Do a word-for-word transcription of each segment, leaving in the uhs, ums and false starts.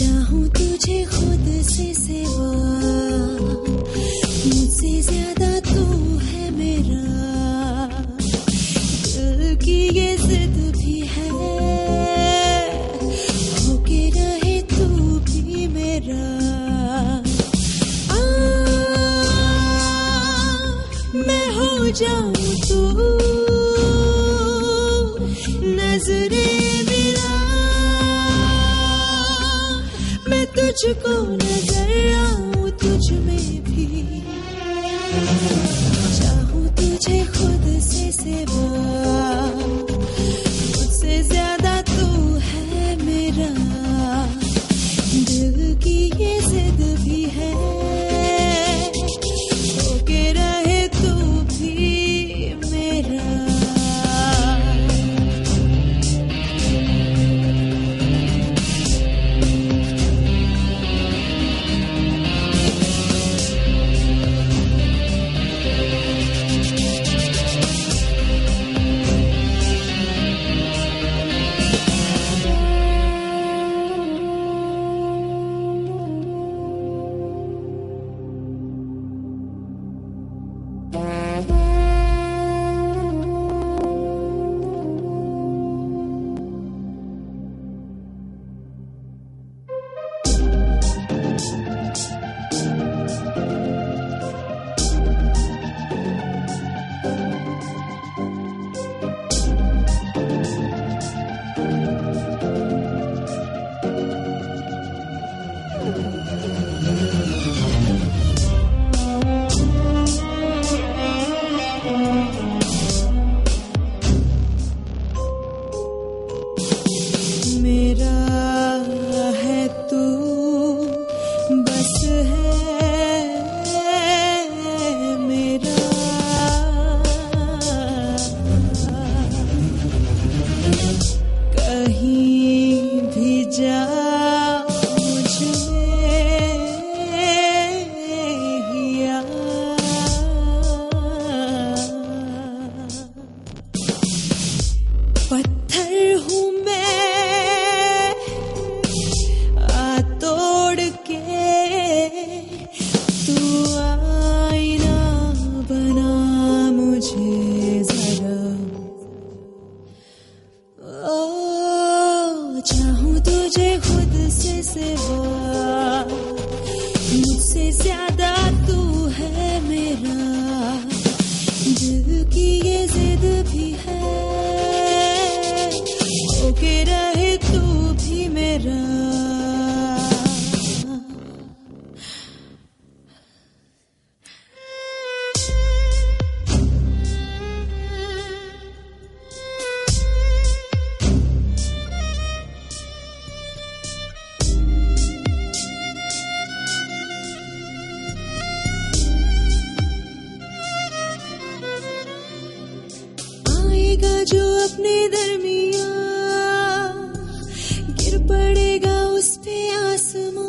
चाहूं तुझे खुद से सिवा, मुझसे ज्यादा तू है मेरा। दिल की ये जिद भी है, होके रहे तू भी मेरा। आ, मैं हो जाऊं तू नजरे मिला, मैं तुझको नजर आऊं तुझ में भी। चाहूं तुझे खुद से सिवा, मुझसे ज्यादा तू है मेरा। दिल की ये जिद भी है, होके रहे तू भी मेरा। मेरा है तू बस है मेरा। कहीं भी जा पत्थर हूँ मैं आ तोड़ के, तू आईना बना मुझे जरा। ओ चाहूं तुझे खुद से सिवा, मुझसे ज्यादा तू है मेरा। दिल की ये जिद भी है, होके रहे तू भी मेरा। आएगा जो अपने दरमियां, गिर पड़ेगा उस पे आसमां।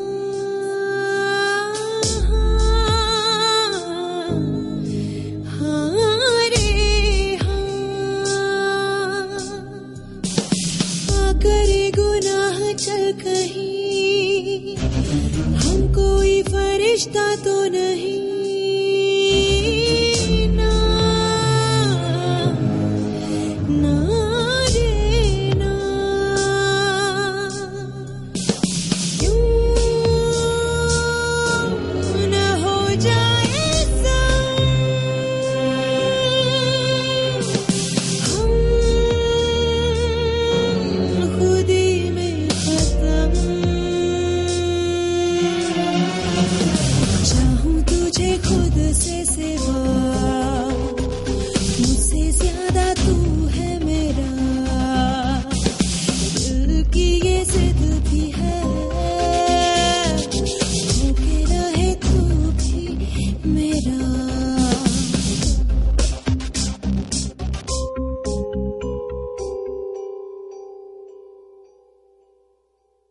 हाँ रे हाँ, आ करे गुनाह चल कहीं, हम कोई फरिश्ता तो नहीं। से सिवा, मुझसे ज्यादा तू है मेरा। दिल की ये जिद भी है,